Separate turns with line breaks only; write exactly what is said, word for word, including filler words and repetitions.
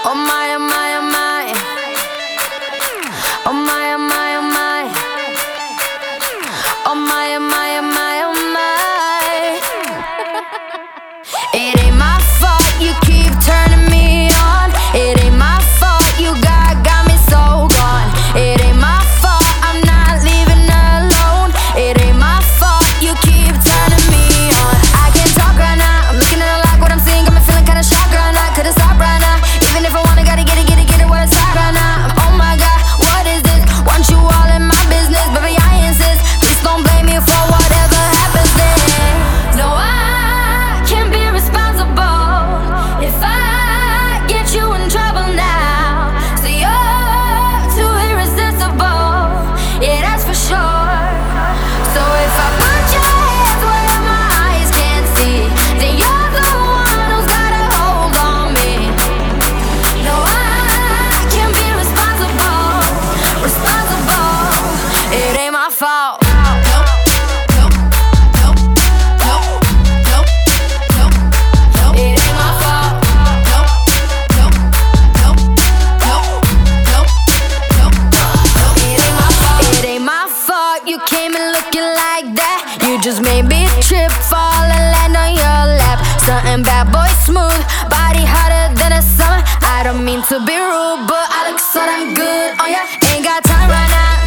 Oh my, oh my, oh my. Oh my, oh my, oh my. Oh my, oh my, oh my, oh my. It ain't my fault you keep turning me on. It ain't my fault you got, got me so gone. It ain't my fault I'm not leaving alone. It ain't my fault you keep turning me on. I can't talk right now, I'm looking at it like what I'm seeing. Got me feeling kinda shocked right now, couldn't stop right now. Even if I wanna, gotta get it, get it, get it while it's hot right now. Oh my God, what is this? Want you all in my business, baby I insist. Please don't blame me for whatever happens then. No, I can't be responsible if I get you in trouble now. So you're too irresistible, yeah that's for sure. So if I put your hands where my eyes can't see, then you're the one who's got a hold on me. No, I can't be responsible, responsible. It ain't my fault. It ain't my fault. It ain't my fault. It ain't my fault you came in looking like that. You just made me trip, fall and land on your lap. Something bad boy smooth, body hotter than the summer. I don't mean to be rude, but I look so damn good on ya. Ain't got time right now.